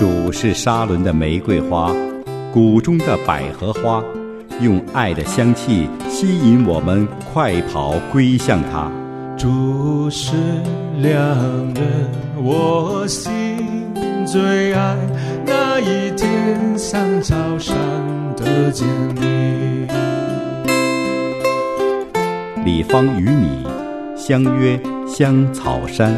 主是沙伦的玫瑰花，谷中的百合花，用爱的香气吸引我们快跑归向他。 主是良人，我心最爱，那一天像草上的坚立。 李芳与你相约香草山。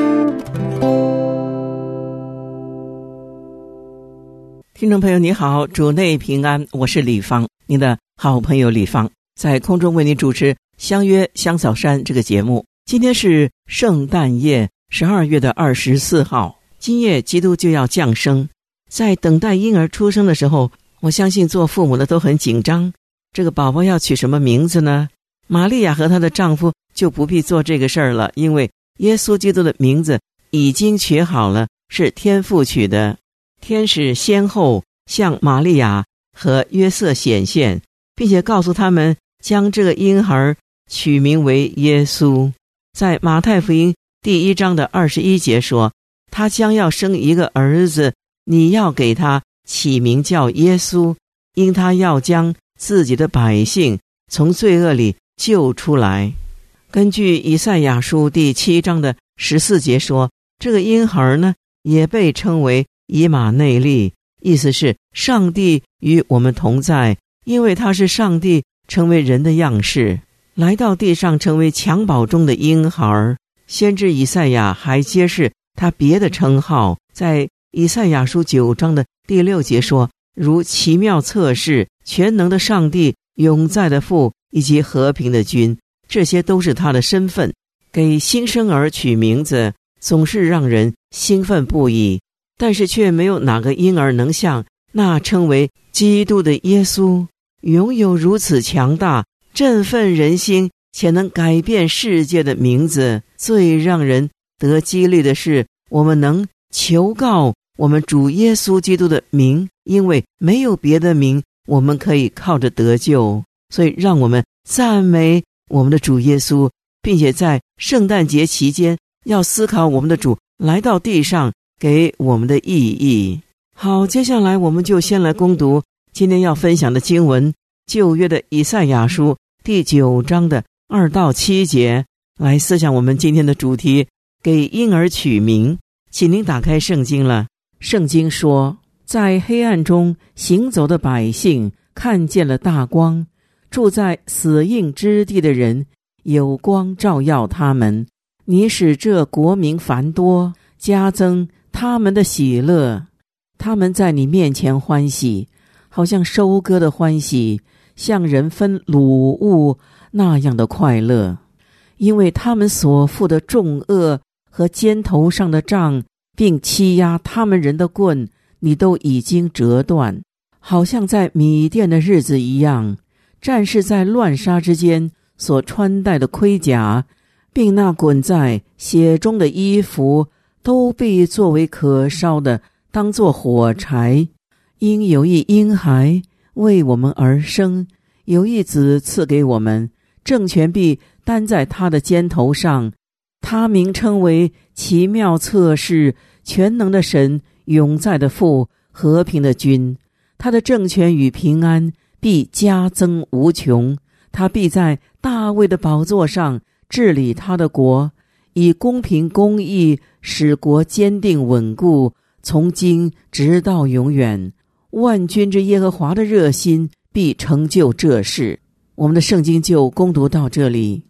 听众朋友你好，主内平安，我是李芳，您的好朋友李芳，在空中为您主持相约香草山这个节目。今天是圣诞夜，12月24号，今夜基督就要降生。在等待婴儿出生的时候，我相信做父母的都很紧张，这个宝宝要取什么名字呢？玛利亚和她的丈夫就不必做这个事儿了，因为耶稣基督的名字已经取好了，是天父取的。天使先后向玛利亚和约瑟显现，并且告诉他们将这个婴孩取名为耶稣。在马太福音第1章的21节说，他将要生一个儿子，你要给他起名叫耶稣，因他要将自己的百姓从罪恶里救出来。根据以赛亚书第7章的14节说，这个婴孩呢也被称为以马内利，意思是上帝与我们同在，因为他是上帝成为人的样式，来到地上成为襁褓中的婴孩。先知以赛亚还揭示他别的称号，在以赛亚书9章的第6节说，如奇妙策士、全能的上帝、永在的父以及和平的君，这些都是他的身份。给新生儿取名字总是让人兴奋不已，但是却没有哪个婴儿能像那称为基督的耶稣拥有如此强大、振奋人心且能改变世界的名字。最让人得激励的是，我们能求告我们主耶稣基督的名，因为没有别的名我们可以靠着得救。所以让我们赞美我们的主耶稣，并且在圣诞节期间要思考我们的主来到地上给我们的意义。好，接下来我们就先来攻读今天要分享的经文，旧约的以赛亚书第9章的2到7节，来思想我们今天的主题，给婴儿取名。请您打开圣经了。圣经说，在黑暗中行走的百姓看见了大光，住在死荫之地的人有光照耀他们。你使这国民繁多，加增他们的喜乐。他们在你面前欢喜，好像收割的欢喜，像人分掳物那样的快乐。因为他们所负的重恶和肩头上的杖，并欺压他们人的棍，你都已经折断，好像在米甸的日子一样。战士在乱杀之间所穿戴的盔甲，并那滚在血中的衣服，都必作为可烧的，当作火柴。因有一婴孩为我们而生，有一子赐给我们，政权必担在他的肩头上。他名称为奇妙策士、全能的神、永在的父、和平的君。他的政权与平安必加增无穷。他必在大卫的宝座上治理他的国，以公平公义使国坚定稳固，从今直到永远。万军之耶和华的热心必成就这事。我们的圣经就攻读到这里。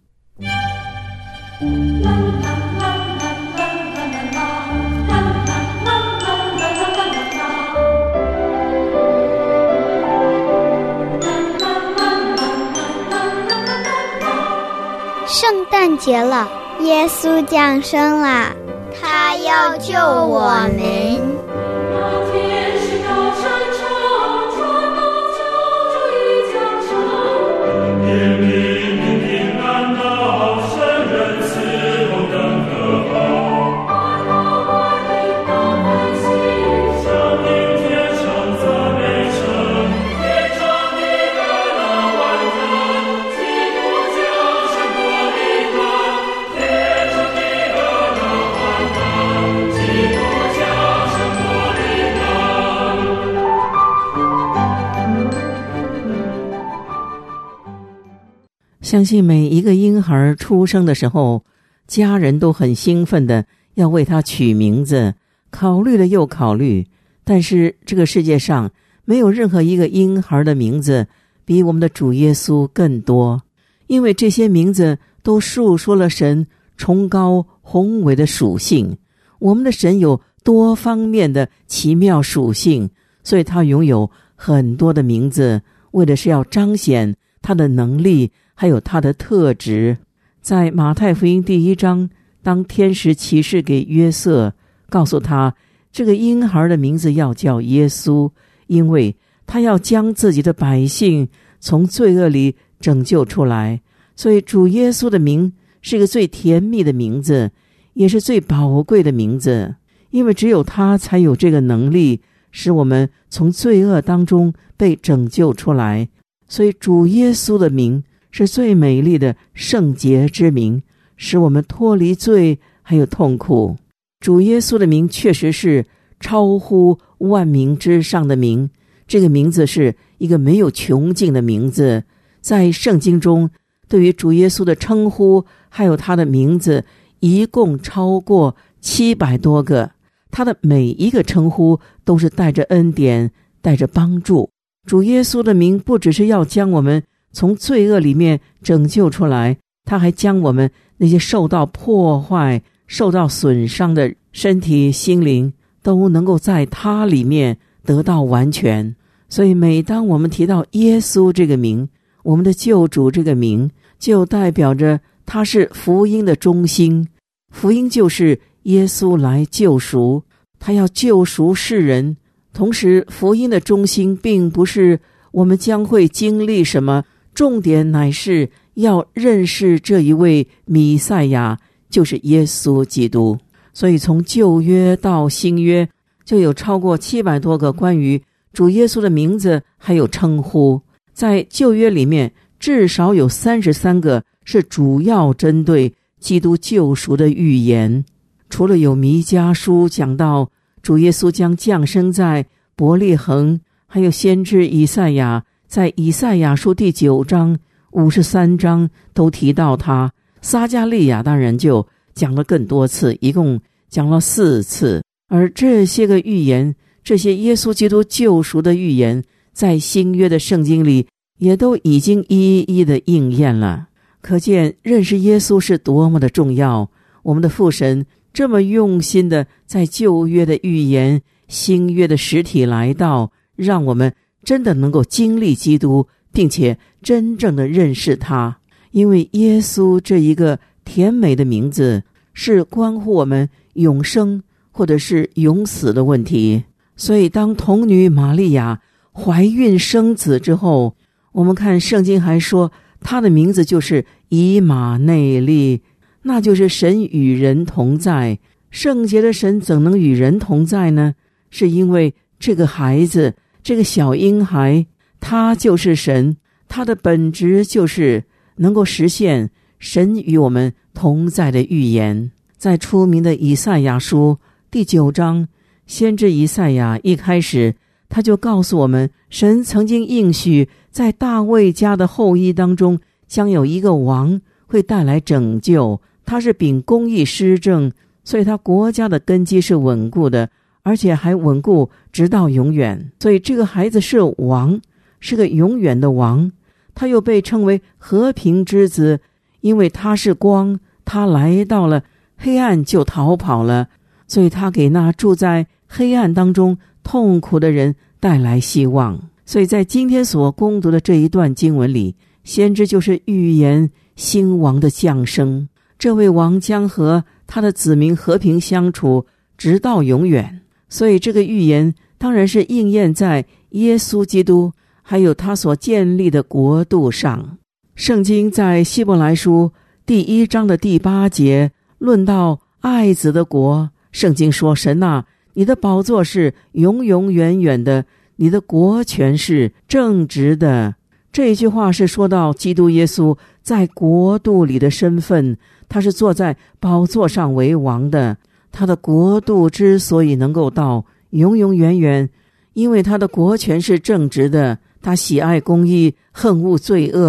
圣诞节了，耶稣降生啦，他要救我们。 相信每一个婴孩出生的时候，家人都很兴奋的要为他取名字，考虑了又考虑，但是这个世界上没有任何一个婴孩的名字比我们的主耶稣更多，因为这些名字都述说了神崇高宏伟的属性。我们的神有多方面的奇妙属性，所以他拥有很多的名字，为的是要彰显他的能力还有他的特质。在马太福音第1章，当天使启示给约瑟，告诉他这个婴孩的名字要叫耶稣，因为他要将自己的百姓从罪恶里拯救出来。所以主耶稣的名是一个最甜蜜的名字，也是最宝贵的名字，因为只有他才有这个能力使我们从罪恶当中被拯救出来。所以主耶稣的名是最美丽的圣洁之名，使我们脱离罪还有痛苦。主耶稣的名确实是超乎万名之上的名，这个名字是一个没有穷尽的名字。在圣经中对于主耶稣的称呼还有他的名字一共超过700多个，他的每一个称呼都是带着恩典，带着帮助。主耶稣的名不只是要将我们从罪恶里面拯救出来，他还将我们那些受到破坏受到损伤的身体心灵都能够在他里面得到完全。所以每当我们提到耶稣这个名，我们的救主这个名，就代表着他是福音的中心。福音就是耶稣来救赎，他要救赎世人。同时福音的中心并不是我们将会经历什么，重点乃是要认识这一位弥赛亚，就是耶稣基督。所以从旧约到新约就有超过700多个关于主耶稣的名字还有称呼。在旧约里面至少有33个是主要针对基督救赎的预言。除了有弥迦书讲到主耶稣将降生在伯利恒，还有先知以赛亚在以赛亚书第9章53章都提到他。撒迦利亚当然就讲了更多次，一共讲了4次。而这些个预言，这些耶稣基督救赎的预言，在新约的圣经里也都已经一一的应验了。可见认识耶稣是多么的重要。我们的父神这么用心的在旧约的预言，新约的实体来到，让我们真的能够经历基督，并且真正的认识他。因为耶稣这一个甜美的名字是关乎我们永生或者是永死的问题。所以当童女玛利亚怀孕生子之后，我们看圣经还说她的名字就是以马内利，那就是神与人同在。圣洁的神怎能与人同在呢？是因为这个孩子，这个小婴孩，他就是神，他的本质就是能够实现神与我们同在的预言。在出名的以赛亚书第9章，先知以赛亚一开始他就告诉我们，神曾经应许在大卫家的后裔当中将有一个王会带来拯救，他是秉公义施政，所以他国家的根基是稳固的，而且还稳固直到永远。所以这个孩子是王，是个永远的王。他又被称为和平之子，因为他是光，他来到了黑暗就逃跑了，所以他给那住在黑暗当中痛苦的人带来希望。所以在今天所攻读的这一段经文里，先知就是预言新王的降生，这位王将和他的子民和平相处直到永远。所以这个预言当然是应验在耶稣基督还有他所建立的国度上。圣经在希伯来书第1章的第8节论到爱子的国，圣经说，神啊，你的宝座是永永远远的，你的国权是正直的。这一句话是说到基督耶稣在国度里的身份，他是坐在宝座上为王的。他的国度之所以能够到永永远远，因为他的国权是正直的，他喜爱公义，恨恶罪恶，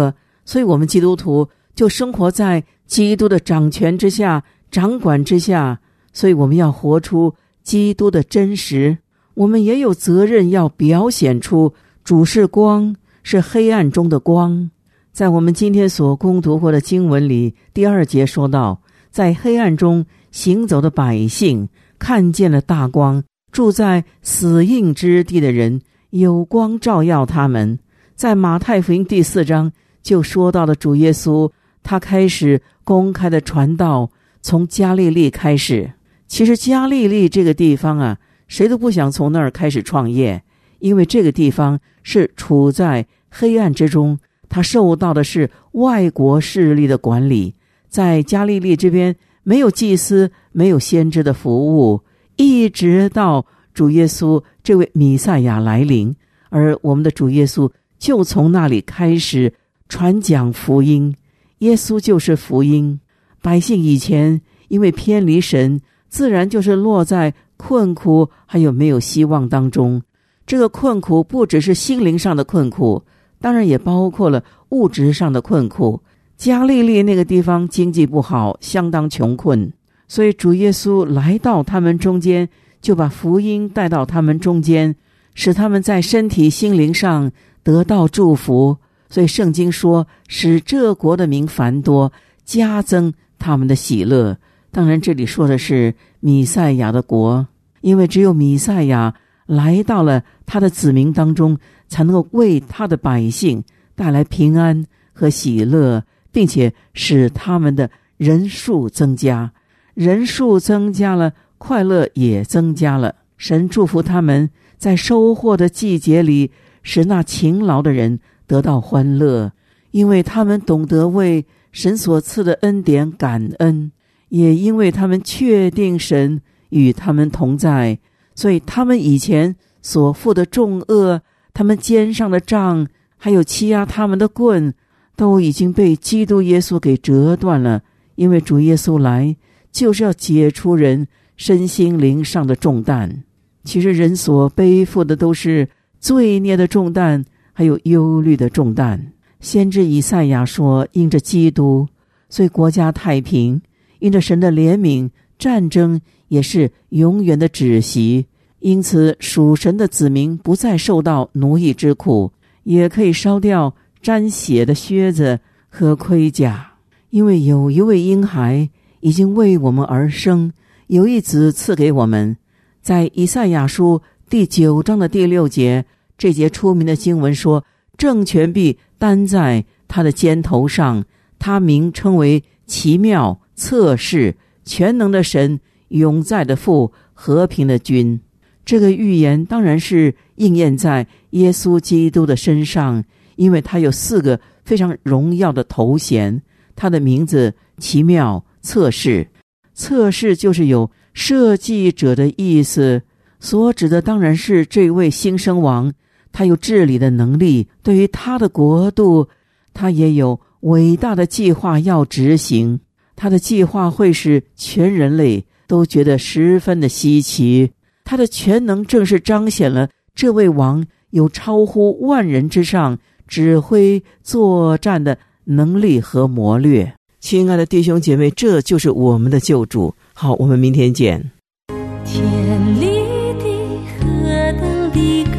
所以我们基督徒就生活在基督的掌权之下、掌管之下，所以我们要活出基督的真实。我们也有责任要表现出主是光，是黑暗中的光。在我们今天所攻读过的经文里，第2节说到，在黑暗中行走的百姓看见了大光，住在死荫之地的人有光照耀他们。在马太福音第4章就说到了主耶稣，他开始公开的传道，从加利利开始。其实加利利这个地方啊，谁都不想从那儿开始创业，因为这个地方是处在黑暗之中，他受到的是外国势力的管理。在加利利这边没有祭司，没有先知的服务，一直到主耶稣这位弥赛亚来临，而我们的主耶稣就从那里开始传讲福音。耶稣就是福音。百姓以前因为偏离神，自然就是落在困苦还有没有希望当中。这个困苦不只是心灵上的困苦，当然也包括了物质上的困苦。加利利那个地方经济不好，相当穷困，所以主耶稣来到他们中间，就把福音带到他们中间，使他们在身体心灵上得到祝福。所以圣经说，使这国的民繁多，加增他们的喜乐。当然这里说的是弥赛亚的国，因为只有弥赛亚来到了他的子民当中，才能够为他的百姓带来平安和喜乐，并且使他们的人数增加。人数增加了，快乐也增加了。神祝福他们在收获的季节里，使那勤劳的人得到欢乐，因为他们懂得为神所赐的恩典感恩，也因为他们确定神与他们同在，所以他们以前所负的重恶，他们肩上的杖，还有欺压他们的棍，都已经被基督耶稣给折断了。因为主耶稣来就是要解除人身心灵上的重担。其实人所背负的都是罪孽的重担，还有忧虑的重担。先知以赛亚说，因着基督，所以国家太平；因着神的怜悯，战争也是永远的止息。因此属神的子民不再受到奴役之苦，也可以烧掉沾血的靴子和盔甲。因为有一位婴孩已经为我们而生，有一子赐给我们。在以赛亚书第9章的第6节，这节出名的经文说，政权必担在他的肩头上，他名称为奇妙、策士、全能的神、永在的父、和平的君。这个预言当然是应验在耶稣基督的身上，因为他有4个非常荣耀的头衔。他的名字奇妙、策士，策士就是有设计者的意思，所指的当然是这位新生王，他有治理的能力，对于他的国度，他也有伟大的计划要执行。他的计划会使全人类都觉得十分的稀奇。他的全能正是彰显了这位王有超乎万人之上指挥作战的能力和谋略。亲爱的弟兄姐妹，这就是我们的救主。好，我们明天见。 天立地何等的